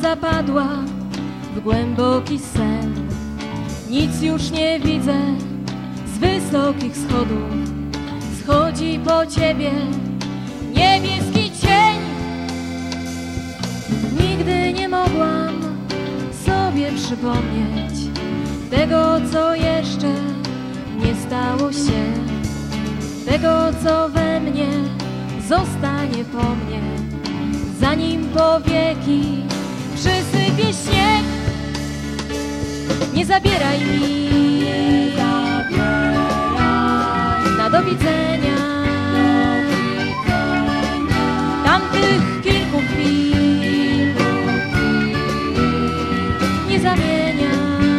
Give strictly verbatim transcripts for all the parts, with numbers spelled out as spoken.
zapadła w głęboki sen. Nic już nie widzę z wysokich schodów. Schodzi po ciebie niebieski cień. Nigdy nie mogłam sobie przypomnieć tego, co jeszcze nie stało się, tego, co we mnie zostanie po mnie, zanim po wieki przysypie śnieg. Nie zabieraj mi na do widzenia tamtych kilku chwil. Nie zamieniaj.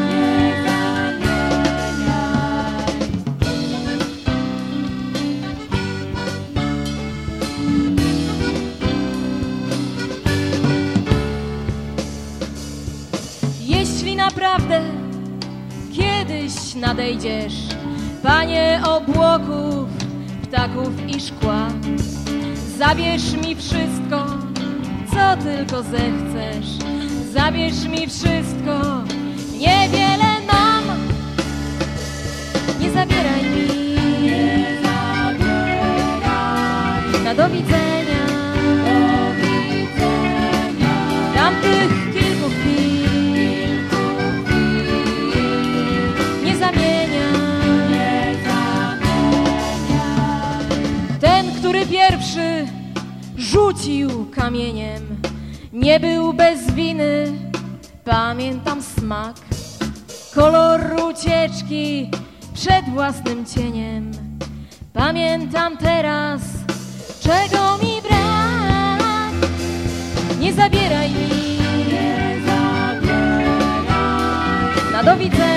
Jeśli naprawdę kiedyś nadejdziesz, Panie obłoków, ptaków i szkła, zabierz mi wszystko, co tylko zechcesz. Zabierz mi wszystko, niewiele mam. Nie zabieraj mi na do widzenia tamtych kilku chwil. Nie zamienia. Ten, który pierwszy rzucił kamieniem, nie był bez winy. Pamiętam smak, kolor ucieczki przed własnym cieniem. Pamiętam teraz, czego mi brak. Nie zabieraj mi na do widzenia